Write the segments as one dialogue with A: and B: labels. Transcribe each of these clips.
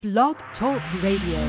A: Blog Talk Radio.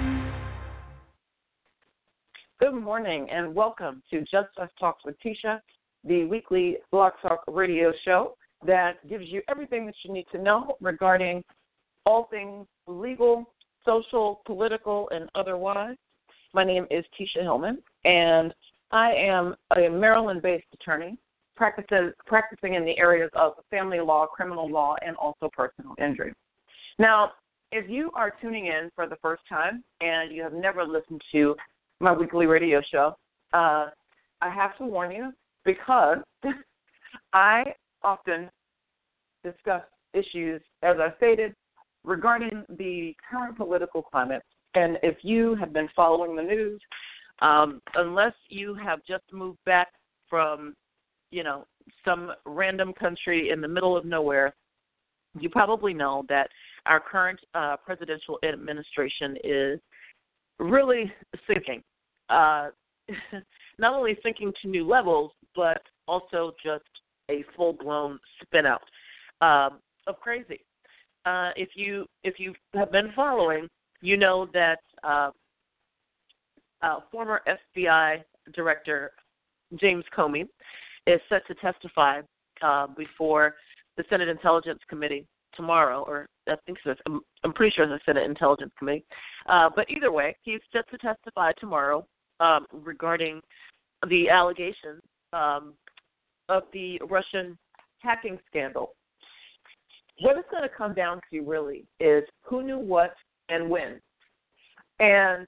B: Good morning and welcome to Just Us Talks with Tisha, the weekly Blog Talk radio show that gives you everything that you need to know regarding all things legal, social, political, and otherwise. My name is Tisha Hillman, and I am a Maryland-based attorney practicing in the areas of family law, criminal law, and also personal injury. Now, if you are tuning in for the first time and you have never listened to my weekly radio show, I have to warn you because I often discuss issues, as I stated, regarding the current political climate. And if you have been following the news, unless you have just moved back from, some random country in the middle of nowhere, you probably know that our current presidential administration is really sinking. Not only sinking to new levels, but also just a full-blown spin-out of crazy. If you have been following, you know that former FBI Director James Comey is set to testify before the Senate Intelligence Committee tomorrow, or I think so. I'm pretty sure it's the Senate Intelligence Committee. But either way, he's set to testify tomorrow regarding the allegations of the Russian hacking scandal. What it's going to come down to really is who knew what and when. And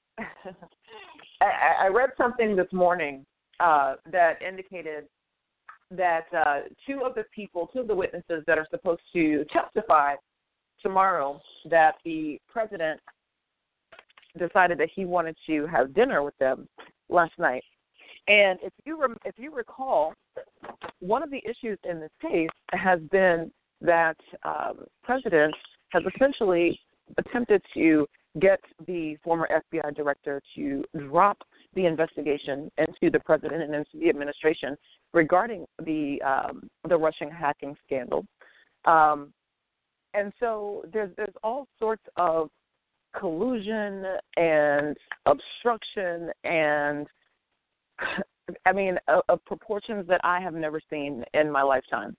B: I read something this morning that indicated that two of the witnesses that are supposed to testify tomorrow, that the president decided that he wanted to have dinner with them last night. And if you recall, one of the issues in this case has been that president has essentially attempted to get the former FBI director to drop the investigation into the president and into the administration regarding the Russian hacking scandal. And so there's all sorts of collusion and obstruction and, of proportions that I have never seen in my lifetime.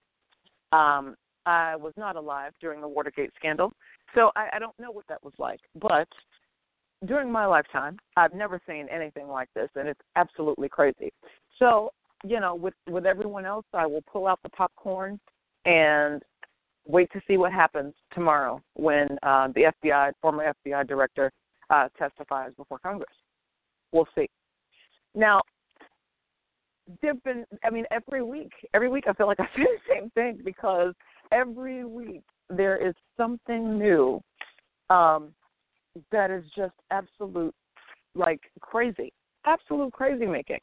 B: I was not alive during the Watergate scandal, so I don't know what that was like. But during my lifetime, I've never seen anything like this, and it's absolutely crazy. So, with everyone else, I will pull out the popcorn and wait to see what happens tomorrow when the former FBI director, testifies before Congress. We'll see. Now, every week I feel like I say the same thing because every week there is something new that is just absolute crazy making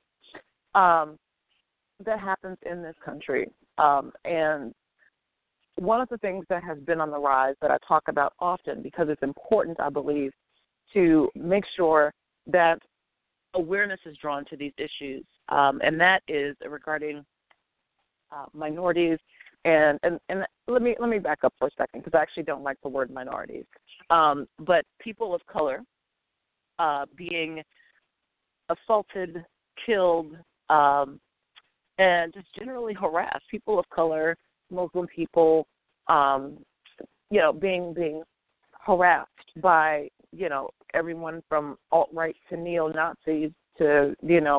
B: that happens in this country. And one of the things that has been on the rise that I talk about often, because it's important, I believe, to make sure that awareness is drawn to these issues, and that is regarding minorities. And let me back up for a second because I actually don't like the word minorities. But people of color being assaulted, killed, and just generally harassed. People of color, Muslim people, being harassed by, everyone from alt-right to neo-Nazis to,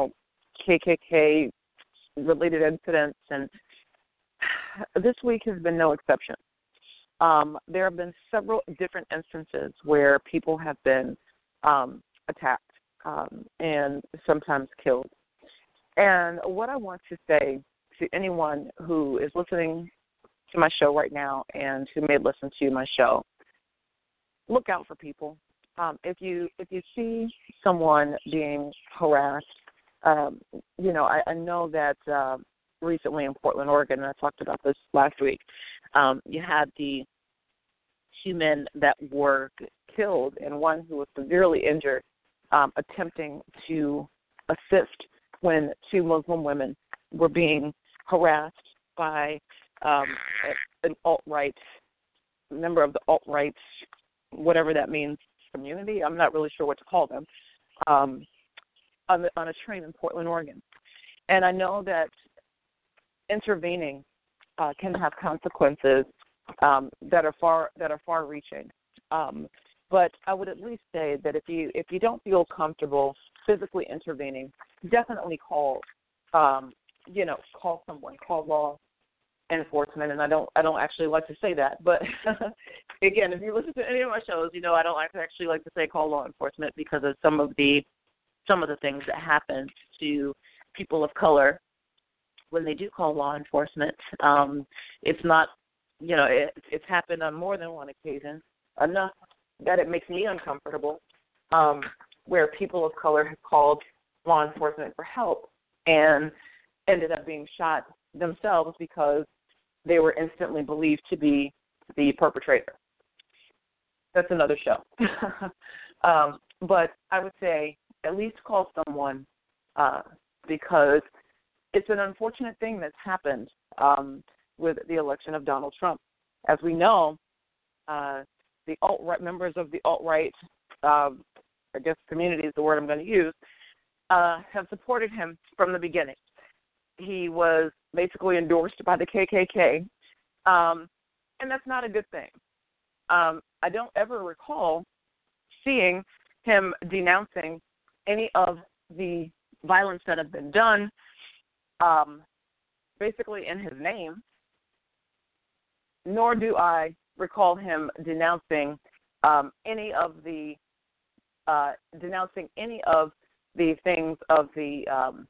B: KKK-related incidents. And this week has been no exception. There have been several different instances where people have been attacked and sometimes killed. And what I want to say to anyone who is listening to my show right now and who may listen to my show, look out for people. If you see someone being harassed, I know that recently in Portland, Oregon, and I talked about this last week, you had the two men that were killed and one who was severely injured attempting to assist when two Muslim women were being harassed by an alt-right member of the alt-right whatever that means, community. I'm not really sure what to call them, on a train in Portland, Oregon. And I know that intervening can have consequences that are far-reaching. But I would at least say that if you don't feel comfortable physically intervening, definitely call someone, call law enforcement. And I don't actually like to say that, but again, if you listen to any of my shows, I don't actually like to say call law enforcement because of some of the things that happen to people of color when they do call law enforcement. It's not, it's happened on more than one occasion, enough that it makes me uncomfortable, where people of color have called law enforcement for help and ended up being shot themselves because they were instantly believed to be the perpetrator. That's another show. But I would say at least call someone because it's an unfortunate thing that's happened with the election of Donald Trump. As we know, the alt-right members of the alt-right, I guess community is the word I'm going to use, have supported him from the beginning. He was basically endorsed by the KKK, and that's not a good thing. I don't ever recall seeing him denouncing any of the violence that have been done, basically in his name, nor do I recall him denouncing any of the things of the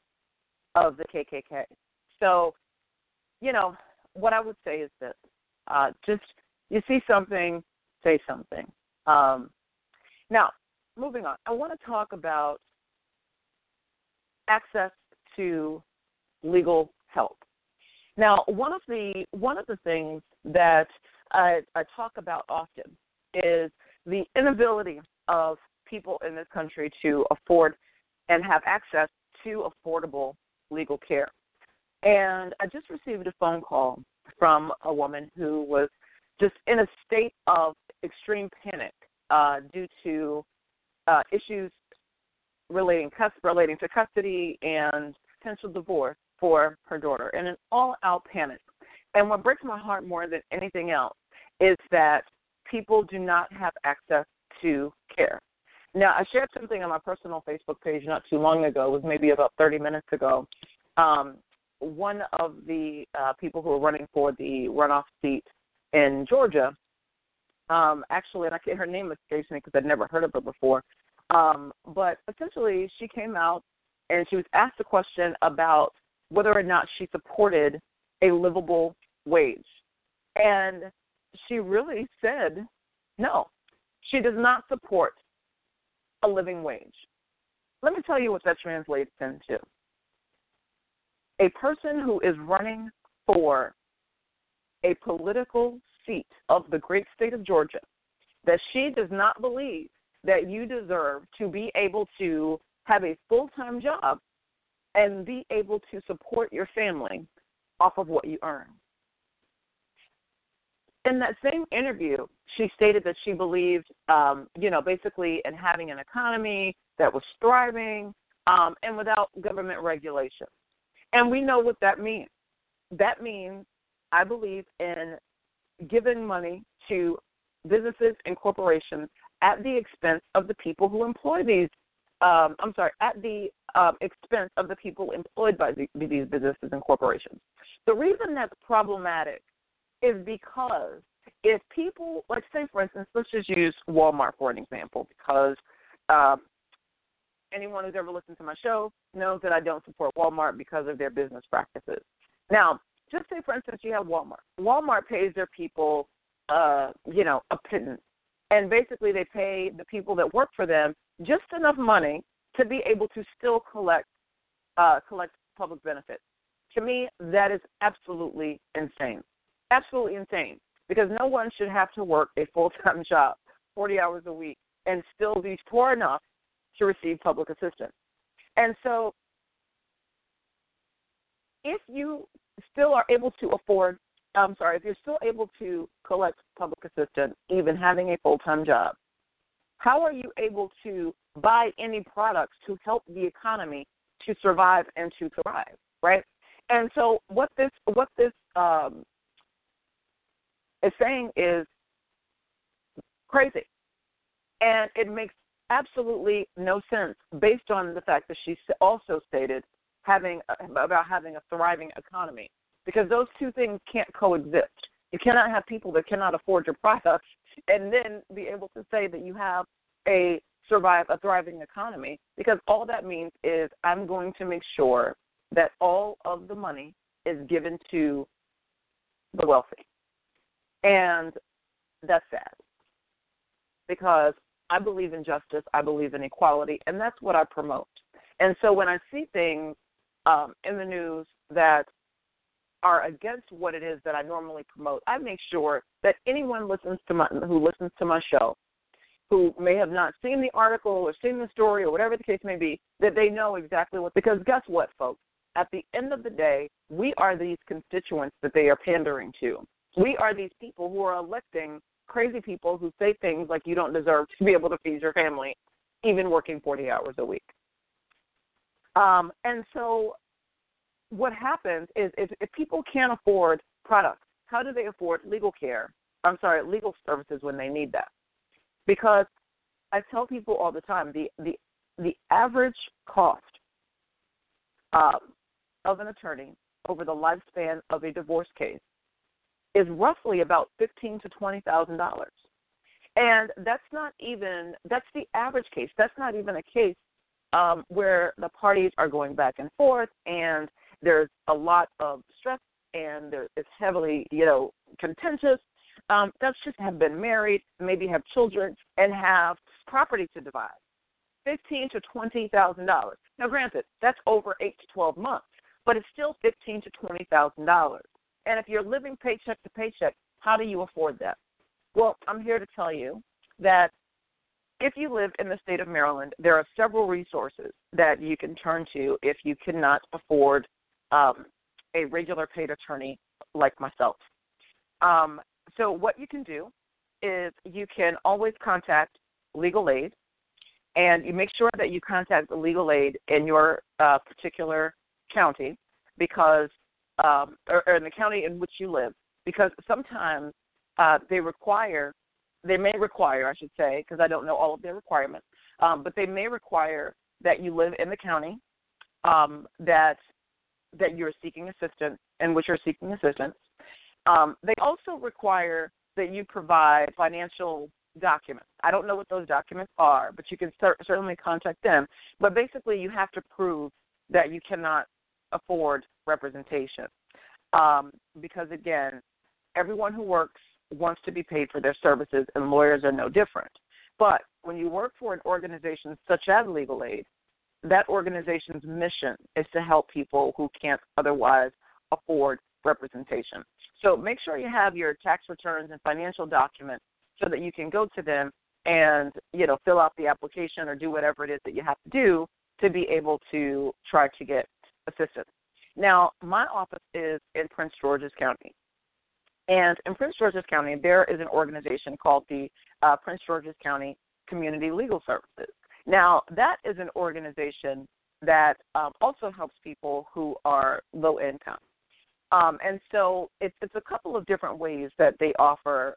B: KKK. So, what I would say is this: just you see something, say something. Now, moving on, I want to talk about access to legal help. Now, one of the things that I talk about often is the inability of people in this country to afford and have access to affordable legal care. And I just received a phone call from a woman who was just in a state of extreme panic due to issues relating to custody and potential divorce for her daughter, and an all-out panic. And what breaks my heart more than anything else is that people do not have access to care. Now, I shared something on my personal Facebook page not too long ago, it was maybe about 30 minutes ago. One of the people who are running for the runoff seat in Georgia, actually, and her name escapes me because I'd never heard of her before, but essentially she came out and she was asked a question about whether or not she supported a livable wage. And she really said no, she does not support a living wage. Let me tell you what that translates into. A person who is running for a political seat of the great state of Georgia, that she does not believe that you deserve to be able to have a full-time job and be able to support your family off of what you earn. In that same interview, she stated that she believed, basically in having an economy that was thriving and without government regulation. And we know what that means. That means, I believe, in giving money to businesses and corporations at the expense of the people who employ these. At the expense of the people employed by these businesses and corporations. The reason that's problematic is because if people, like say for instance, let's just use Walmart for an example, because anyone who's ever listened to my show knows that I don't support Walmart because of their business practices. Now, just say for instance you have Walmart. Walmart pays their people, a pittance. And basically they pay the people that work for them just enough money to be able to still collect public benefits. To me, that is absolutely insane. Absolutely insane. Because no one should have to work a full-time job, 40 hours a week, and still be poor enough to receive public assistance. And so if you still are able to afford if you're still able to collect public assistance, even having a full-time job, how are you able to buy any products to help the economy to survive and to thrive, right? And so what this is saying is crazy, and it makes absolutely no sense based on the fact that she also stated about having a thriving economy, because those two things can't coexist. You cannot have people that cannot afford your products and then be able to say that you have a thriving economy, because all that means is I'm going to make sure that all of the money is given to the wealthy. And that's sad, because I believe in justice, I believe in equality, and that's what I promote. And so when I see things in the news that are against what it is that I normally promote, I make sure that anyone who listens to my show, who may have not seen the article or seen the story or whatever the case may be, that they know exactly what, because guess what, folks? At the end of the day, we are these constituents that they are pandering to. We are these people who are electing crazy people who say things like you don't deserve to be able to feed your family, even working 40 hours a week. And so what happens is if people can't afford products, how do they afford legal services when they need that? Because I tell people all the time, the average cost of an attorney over the lifespan of a divorce case is roughly about $15,000 to $20,000. And that's the average case. That's not even a case where the parties are going back and forth and there's a lot of stress and it's heavily, contentious. That's just have been married, maybe have children, and have property to divide. $15,000 to $20,000. Now, granted, that's over 8 to 12 months, but it's still $15,000 to $20,000. And if you're living paycheck to paycheck, how do you afford that? Well, I'm here to tell you that if you live in the state of Maryland, there are several resources that you can turn to if you cannot afford a regular paid attorney like myself. So what you can do is you can always contact legal aid, and you make sure that you contact the legal aid in your particular county, because or in the county in which you live, because sometimes they may require, I should say, because I don't know all of their requirements, but they may require that you live in the county that you're seeking assistance, in which you're seeking assistance. They also require that you provide financial documents. I don't know what those documents are, but you can certainly contact them. But basically, you have to prove that you cannot afford representation, because, again, everyone who works wants to be paid for their services, and lawyers are no different. But when you work for an organization such as Legal Aid, that organization's mission is to help people who can't otherwise afford representation. So make sure you have your tax returns and financial documents so that you can go to them and, fill out the application or do whatever it is that you have to do to be able to try to get assistance. Now, my office is in Prince George's County. And in Prince George's County, there is an organization called the Prince George's County Community Legal Services. Now, that is an organization that also helps people who are low income. And so it's a couple of different ways that they offer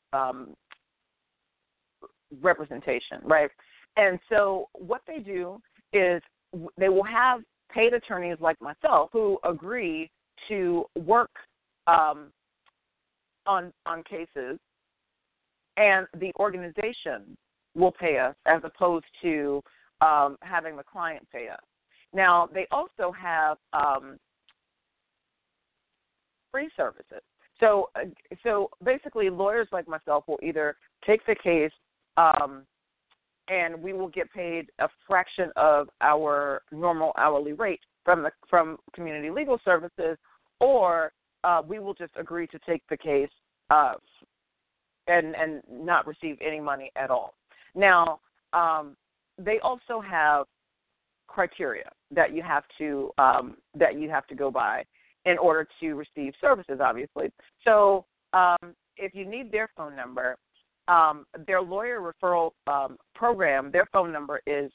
B: representation, right? And so what they do is they will have paid attorneys like myself who agree to work on cases, and the organization will pay us as opposed to having the client pay us. Now, they also have free services. So basically, lawyers like myself will either take the case and we will get paid a fraction of our normal hourly rate from Community Legal Services, or we will just agree to take the case and not receive any money at all. Now, they also have criteria that you have to go by, in order to receive services, obviously. So if you need their phone number, their lawyer referral program, their phone number is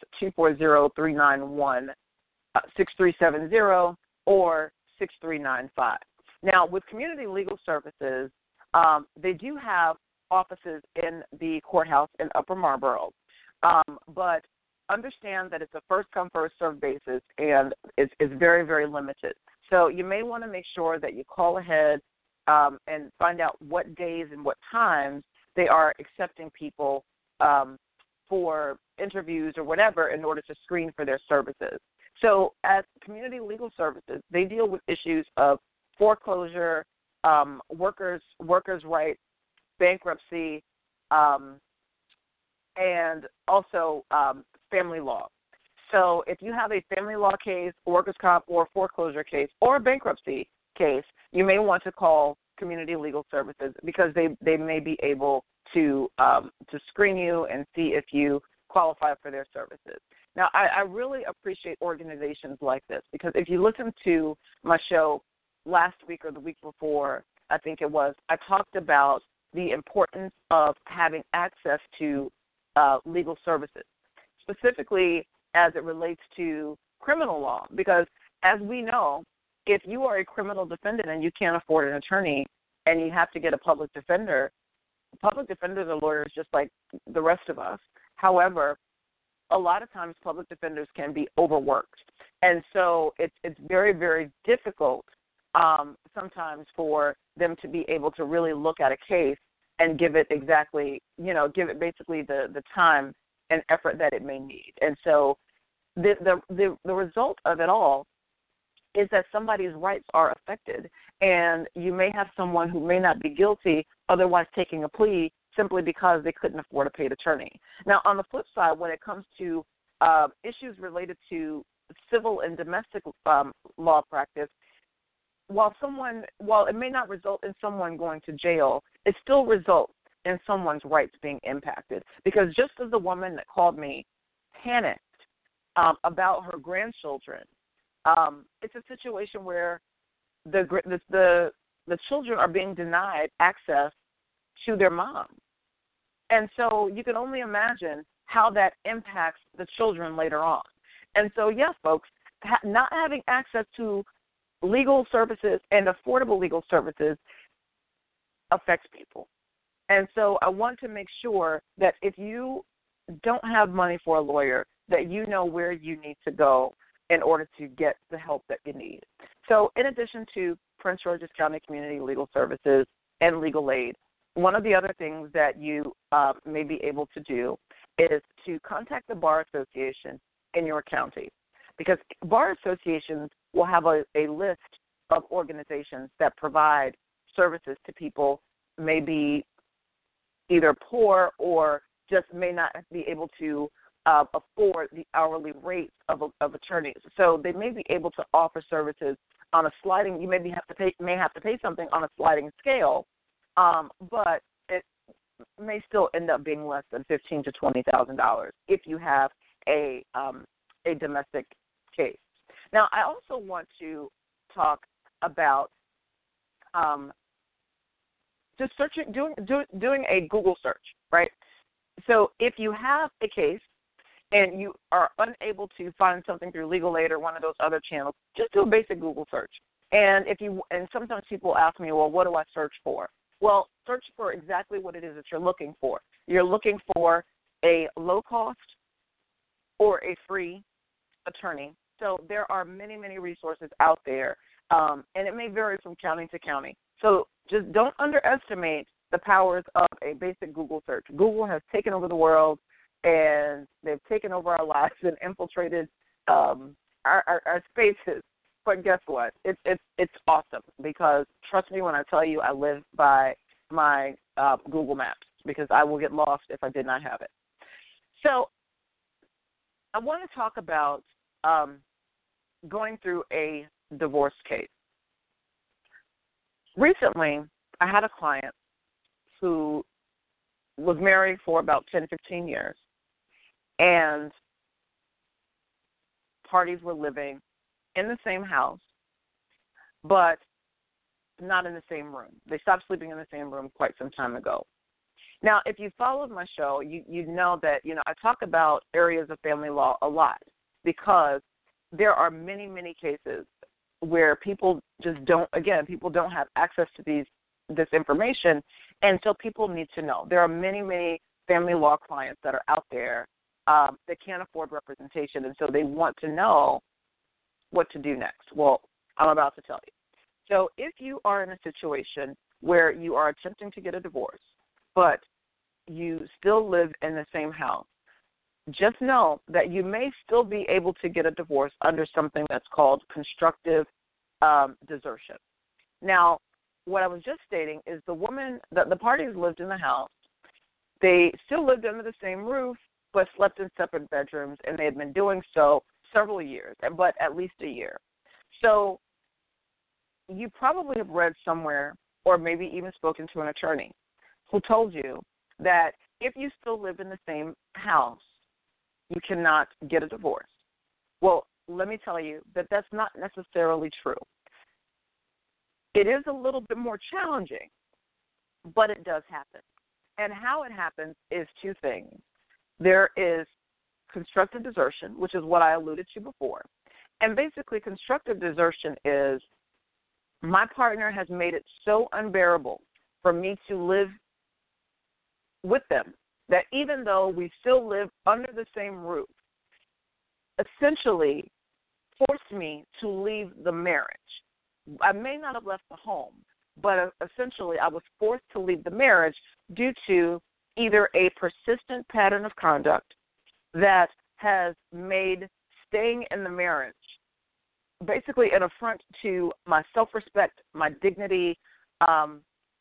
B: 240-391-6370 or 6395. Now, with Community Legal Services, they do have offices in the courthouse in Upper Marlboro, but understand that it's a first-come, first-served basis, and it's very, very limited. So you may want to make sure that you call ahead and find out what days and what times they are accepting people for interviews or whatever in order to screen for their services. So at Community Legal Services, they deal with issues of foreclosure, workers' rights, bankruptcy, and also family law. So if you have a family law case, workers' comp, or foreclosure case, or a bankruptcy case, you may want to call Community Legal Services because they may be able to screen you and see if you qualify for their services. Now, I really appreciate organizations like this because if you listen to my show last week or the week before, I think it was, I talked about the importance of having access to legal services, specifically as it relates to criminal law, because as we know, if you are a criminal defendant and you can't afford an attorney and you have to get a public defenders are lawyers just like the rest of us. However, a lot of times public defenders can be overworked. And so it's very, very difficult sometimes for them to be able to really look at a case and give it basically the time and effort that it may need. And so the result of it all is that somebody's rights are affected, and you may have someone who may not be guilty, otherwise taking a plea simply because they couldn't afford a paid attorney. Now, on the flip side, when it comes to issues related to civil and domestic law practice, while it may not result in someone going to jail, it still results in someone's rights being impacted. Because just as the woman that called me panicked about her grandchildren, it's a situation where the children are being denied access to their mom. And so you can only imagine how that impacts the children later on. And so, yes, folks, not having access to legal services and affordable legal services affects people. And so I want to make sure that if you don't have money for a lawyer, that you know where you need to go in order to get the help that you need. So in addition to Prince George's County Community Legal Services and legal aid, one of the other things that you may be able to do is to contact the Bar Association in your county, because bar associations will have a list of organizations that provide services to people maybe either poor or just may not be able to afford the hourly rates of attorneys. So they may be able to offer services on a sliding. You may have to pay something on a sliding scale, but it may still end up being less than $15,000 to $20,000 if you have a domestic case. Now, I also want to talk about just searching, doing a Google search, right? So if you have a case and you are unable to find something through Legal Aid or one of those other channels, just do a basic Google search. And sometimes people ask me, well, what do I search for? Well, search for exactly what it is that you're looking for. You're looking for a low cost or a free attorney. So there are many, many resources out there, and it may vary from county to county. So just don't underestimate the powers of a basic Google search. Google has taken over the world, and they've taken over our lives and infiltrated our spaces. But guess what? It's awesome, because trust me when I tell you, I live by my Google Maps, because I will get lost if I did not have it. So I want to talk about going through a divorce case. Recently, I had a client who was married for about 10, 15 years, and parties were living in the same house. but not in the same room. They stopped sleeping in the same room quite some time ago. Now, if you followed my show, you know that, I talk about areas of family law a lot because there are many, many cases where people just don't have access to this information, and so people need to know. There are many, many family law clients that are out there that can't afford representation, and so they want to know what to do next. Well, I'm about to tell you. So if you are in a situation where you are attempting to get a divorce, but you still live in the same house, just know that you may still be able to get a divorce under something that's called constructive desertion. Now, what I was just stating is the parties lived in the house. They still lived under the same roof, but slept in separate bedrooms, and they had been doing so several years, but at least a year. So you probably have read somewhere or maybe even spoken to an attorney who told you that if you still live in the same house, you cannot get a divorce. Well, let me tell you that that's not necessarily true. It is a little bit more challenging, but it does happen. And how it happens is two things. There is constructive desertion, which is what I alluded to before. And basically, constructive desertion is my partner has made it so unbearable for me to live with them that even though we still live under the same roof, essentially forced me to leave the marriage. I may not have left the home, but essentially I was forced to leave the marriage due to either a persistent pattern of conduct that has made staying in the marriage basically an affront to my self-respect, my dignity, and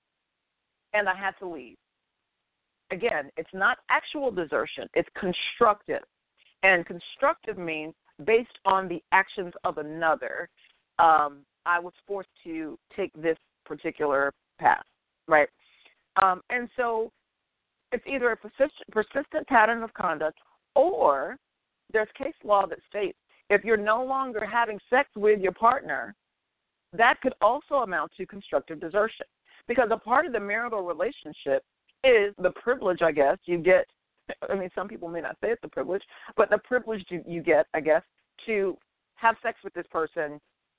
B: I had to leave. Again, it's not actual desertion. It's constructive. And constructive means based on the actions of another, I was forced to take this particular path, right? And so it's either a persistent pattern of conduct, or there's case law that states if you're no longer having sex with your partner, that could also amount to constructive desertion, because a part of the marital relationship is the privilege, I guess, you get. I mean, some people may not say it's a privilege, but the privilege you get, I guess, to have sex with this person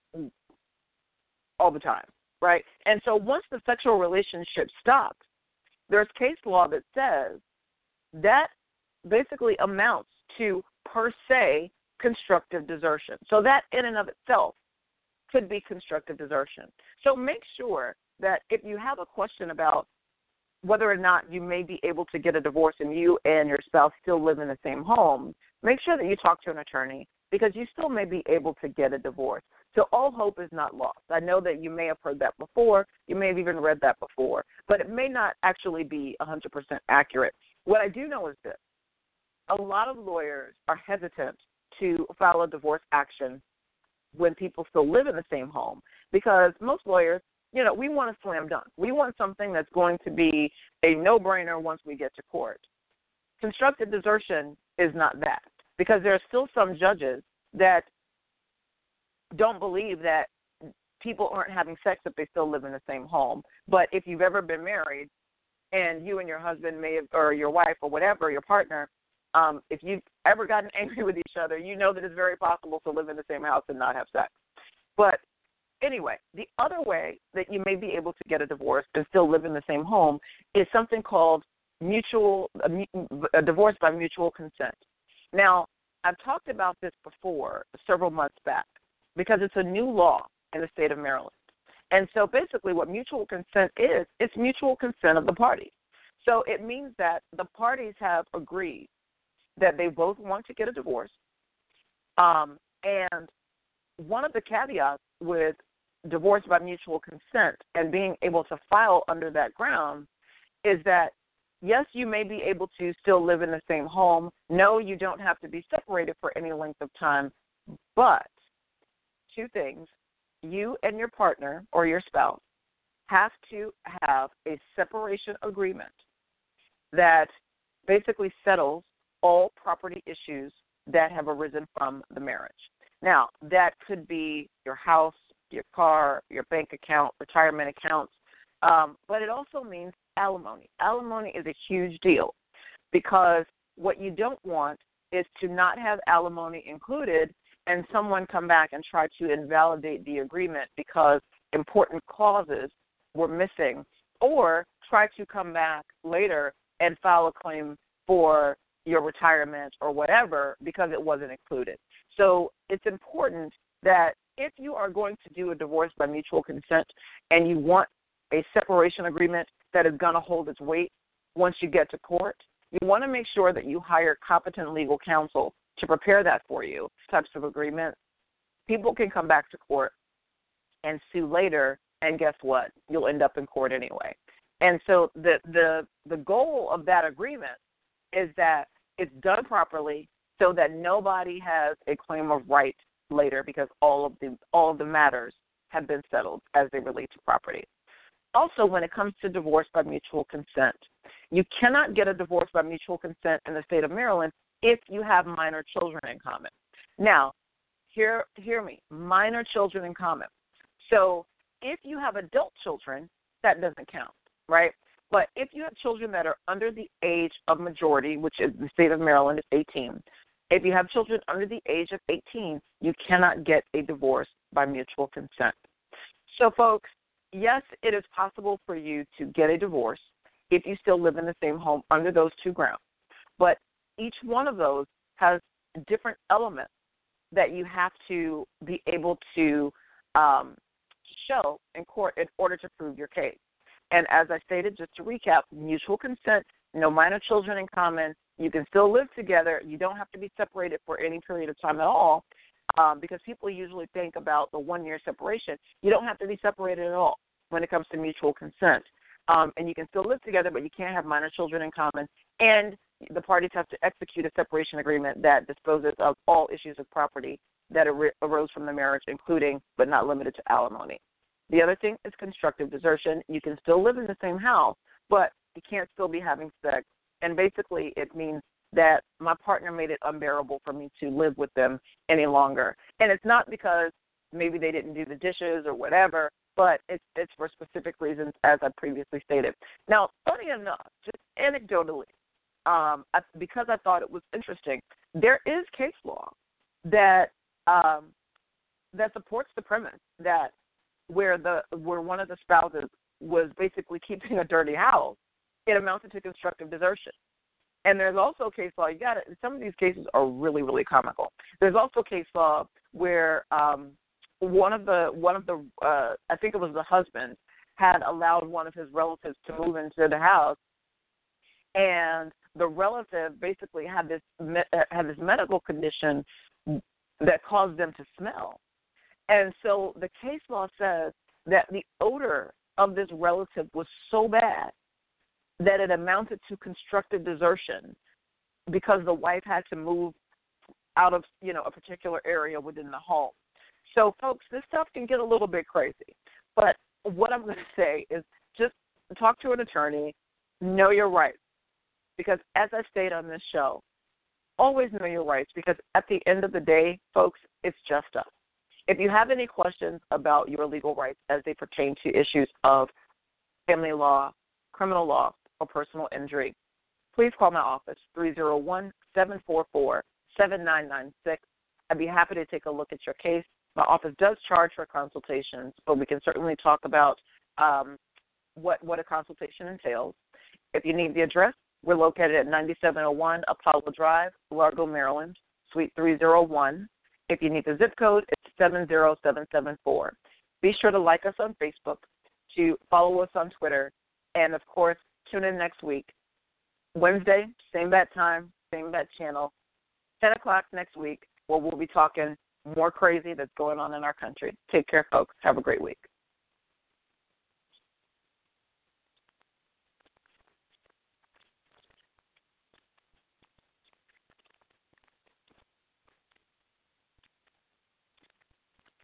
B: all the time, right? And so once the sexual relationship stops, there's case law that says that basically amounts to, per se, constructive desertion. So that in and of itself could be constructive desertion. So make sure that if you have a question about whether or not you may be able to get a divorce and you and your spouse still live in the same home, make sure that you talk to an attorney, because you still may be able to get a divorce. So all hope is not lost. I know that you may have heard that before. You may have even read that before, but it may not actually be 100% accurate. What I do know is this. A lot of lawyers are hesitant to file a divorce action when people still live in the same home, because most lawyers, we want a slam dunk. We want something that's going to be a no-brainer once we get to court. Constructive desertion is not that, because there are still some judges that don't believe that people aren't having sex if they still live in the same home. But if you've ever been married and you and your husband may have, or your wife or whatever, your partner, if you've ever gotten angry with each other, you know that it's very possible to live in the same house and not have sex. But anyway, the other way that you may be able to get a divorce and still live in the same home is something called a divorce by mutual consent. Now, I've talked about this before several months back because it's a new law in the state of Maryland. And so basically what mutual consent is, it's mutual consent of the parties. So it means that the parties have agreed that they both want to get a divorce. And one of the caveats with divorce by mutual consent and being able to file under that ground is that, yes, you may be able to still live in the same home. No, you don't have to be separated for any length of time. But two things, you and your partner or your spouse have to have a separation agreement that basically settles all property issues that have arisen from the marriage. Now, that could be your house, your car, your bank account, retirement accounts. But it also means alimony. Alimony is a huge deal because what you don't want is to not have alimony included and someone come back and try to invalidate the agreement because important clauses were missing, or try to come back later and file a claim for your retirement or whatever because it wasn't included. So it's important that if you are going to do a divorce by mutual consent and you want a separation agreement that is going to hold its weight once you get to court, you want to make sure that you hire competent legal counsel to prepare that for you. Types of agreements, people can come back to court and sue later, and guess what? You'll end up in court anyway. And so the goal of that agreement is that it's done properly so that nobody has a claim of right later because all of the matters have been settled as they relate to property. Also, when it comes to divorce by mutual consent, you cannot get a divorce by mutual consent in the state of Maryland if you have minor children in common. Now, hear me, minor children in common. So if you have adult children, that doesn't count, right? But if you have children that are under the age of majority, which is the state of Maryland is 18, if you have children under the age of 18, you cannot get a divorce by mutual consent. So, folks, yes, it is possible for you to get a divorce if you still live in the same home under those two grounds. But each one of those has different elements that you have to be able to show in court in order to prove your case. And as I stated, just to recap, mutual consent, no minor children in common, you can still live together. You don't have to be separated for any period of time at all because people usually think about the 1-year separation. You don't have to be separated at all when it comes to mutual consent. And you can still live together, but you can't have minor children in common. And the parties have to execute a separation agreement that disposes of all issues of property that arose from the marriage, including but not limited to alimony. The other thing is constructive desertion. You can still live in the same house, but you can't still be having sex. And basically it means that my partner made it unbearable for me to live with them any longer. And it's not because maybe they didn't do the dishes or whatever, but it's for specific reasons, as I previously stated. Now, funny enough, just anecdotally, because I thought it was interesting, there is case law that that supports the premise that where one of the spouses was basically keeping a dirty house, it amounted to constructive desertion. And there's also case law. Some of these cases are really, really comical. There's also case law where one of the I think it was the husband had allowed one of his relatives to move into the house, and the relative basically had this medical condition that caused them to smell. And so the case law says that the odor of this relative was so bad that it amounted to constructive desertion because the wife had to move out of, a particular area within the home. So, folks, this stuff can get a little bit crazy. But what I'm going to say is just talk to an attorney, know your rights. Because as I state on this show, always know your rights because at the end of the day, folks, it's just us. If you have any questions about your legal rights as they pertain to issues of family law, criminal law, or personal injury, please call my office, 301-744-7996. I'd be happy to take a look at your case. My office does charge for consultations, but we can certainly talk about what a consultation entails. If you need the address, we're located at 9701 Apollo Drive, Largo, Maryland, Suite 301. If you need the zip code, it's 70774. Be sure to like us on Facebook, to follow us on Twitter, and, of course, tune in next week. Wednesday, same bat time, same bat channel, 10 o'clock next week, where we'll be talking more crazy that's going on in our country. Take care, folks. Have a great week.